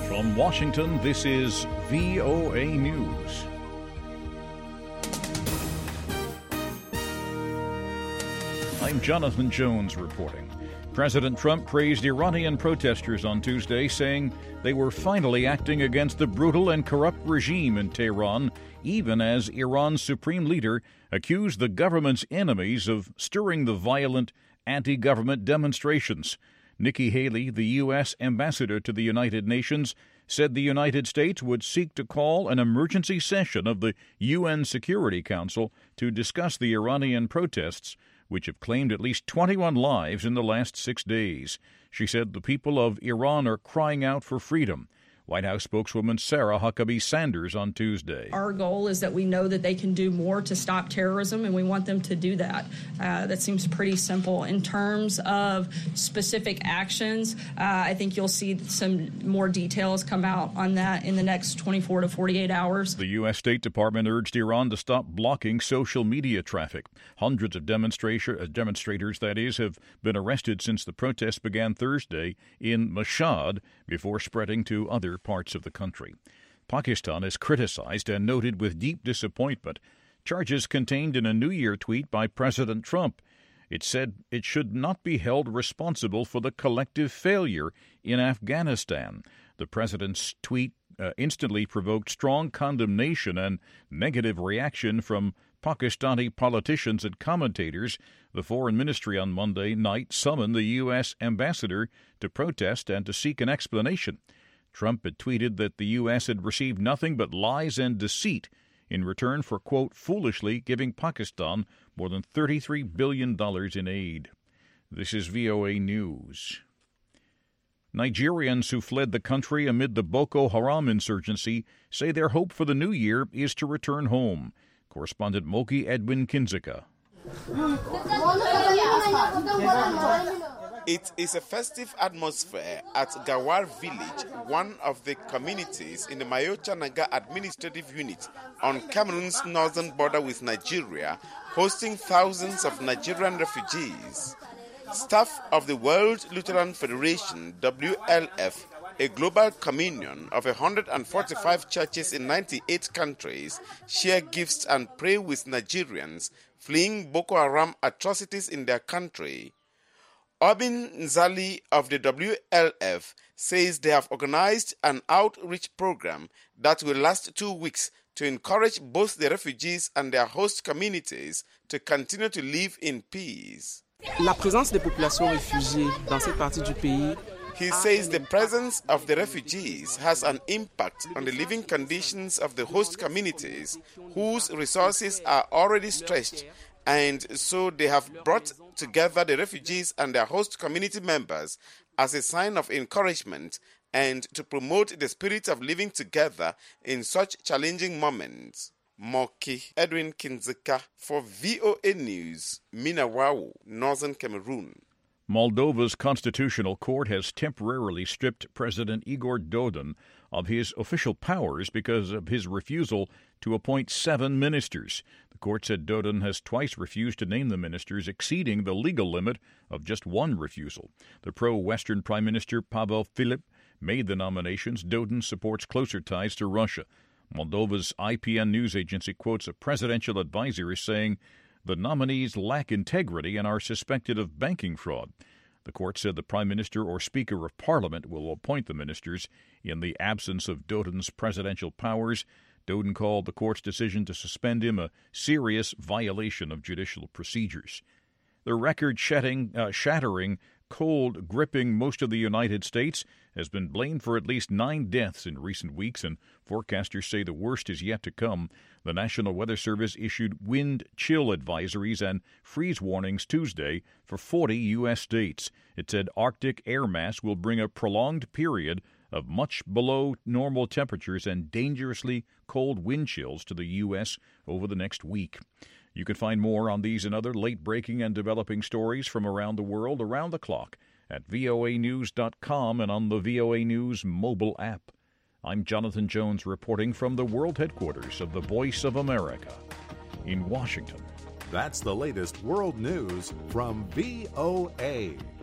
From Washington, this is VOA News. I'm Jonathan Jones reporting. President Trump praised Iranian protesters on Tuesday, saying they were finally acting against the brutal and corrupt regime in Tehran, even as Iran's supreme leader accused the government's enemies of stirring the violent anti-government demonstrations. Nikki Haley, the U.S. ambassador to the United Nations, said the United States would seek to call an emergency session of the UN Security Council to discuss the Iranian protests, which have claimed at least 21 lives in the last 6 days. She said the people of Iran are crying out for freedom. White House spokeswoman Sarah Huckabee Sanders on Tuesday. Our goal is that we know that they can do more to stop terrorism, and we want them to do that. That seems pretty simple. In terms of specific actions, I think you'll see some more details come out on that in the next 24 to 48 hours. The U.S. State Department urged Iran to stop blocking social media traffic. Hundreds of demonstrators, that is, have been arrested since the protests began Thursday in Mashhad before spreading to other parts of the country. Pakistan is criticized and noted with deep disappointment charges contained in a New Year tweet by President Trump. It said it should not be held responsible for the collective failure in Afghanistan. The president's tweet instantly provoked strong condemnation and negative reaction from Pakistani politicians and commentators. The foreign ministry on Monday night summoned the U.S. ambassador to protest and to seek an explanation. Trump had tweeted that the U.S. had received nothing but lies and deceit in return for, quote, foolishly giving Pakistan more than $33 billion in aid. This is VOA News. Nigerians who fled the country amid the Boko Haram insurgency say their hope for the new year is to return home. Correspondent Moki Edwin Kinzika. It is a festive atmosphere at Gawar village, one of the communities in the Mayocha Naga administrative unit on Cameroon's northern border with Nigeria, hosting thousands of Nigerian refugees. Staff of the World Lutheran Federation, WLF, a global communion of 145 churches in 98 countries, share gifts and pray with Nigerians fleeing Boko Haram atrocities in their country. Obin Nzali of the WLF says they have organized an outreach program that will last 2 weeks to encourage both the refugees and their host communities to continue to live in peace. La présence des populations réfugiées dans cette partie du pays. He says the presence of the refugees has an impact on the living conditions of the host communities, whose resources are already stretched, and so they have brought together the refugees and their host community members as a sign of encouragement and to promote the spirit of living together in such challenging moments. Moki Edwin Kinzika for VOA News, Minawao, Northern Cameroon. Moldova's constitutional court has temporarily stripped President Igor Dodon of his official powers because of his refusal to appoint 7 ministers. The court said Dodon has twice refused to name the ministers, exceeding the legal limit of just 1 refusal. The pro-Western Prime Minister Pavel Filip made the nominations. Dodon supports closer ties to Russia. Moldova's IPN news agency quotes a presidential advisor as saying the nominees lack integrity and are suspected of banking fraud. The court said the Prime Minister or Speaker of Parliament will appoint the ministers in the absence of Dodon's presidential powers. Dodon called the court's decision to suspend him a serious violation of judicial procedures. The record-shattering cold gripping most of the United States has been blamed for at least 9 deaths in recent weeks, and forecasters say the worst is yet to come. The National Weather Service issued wind chill advisories and freeze warnings Tuesday for 40 U.S. states. It said Arctic air mass will bring a prolonged period of much below normal temperatures and dangerously cold wind chills to the U.S. over the next week. You can find more on these and other late-breaking and developing stories from around the world around the clock at voanews.com and on the VOA News mobile app. I'm Jonathan Jones reporting from the world headquarters of the Voice of America in Washington. That's the latest world news from VOA.